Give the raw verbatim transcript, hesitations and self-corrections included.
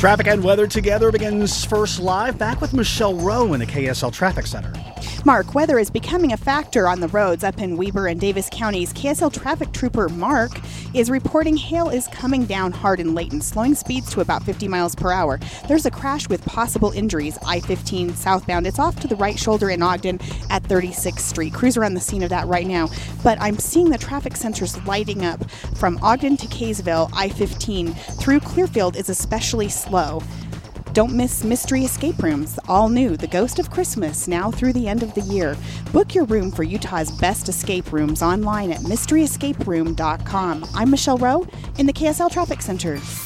Traffic and weather together begins first live. Back with Michelle Rowe in the K S L Traffic Center. Mark, weather is becoming a factor on the roads up in Weber and Davis counties. K S L traffic trooper Mark is reporting hail is coming down hard in Layton, slowing speeds to about fifty miles per hour. There's a crash with possible injuries. I fifteen southbound. It's off to the right shoulder in Ogden at thirty-sixth Street. Crews are on the scene of that right now. But I'm seeing the traffic sensors lighting up from Ogden to Kaysville. I fifteen through Clearfield is especially slow. Don't miss Mystery Escape Rooms, all new, The Ghost of Christmas, now through the end of the year. Book your room for Utah's best escape rooms online at mystery escape room dot com. I'm Michelle Rowe in the K S L Traffic Center.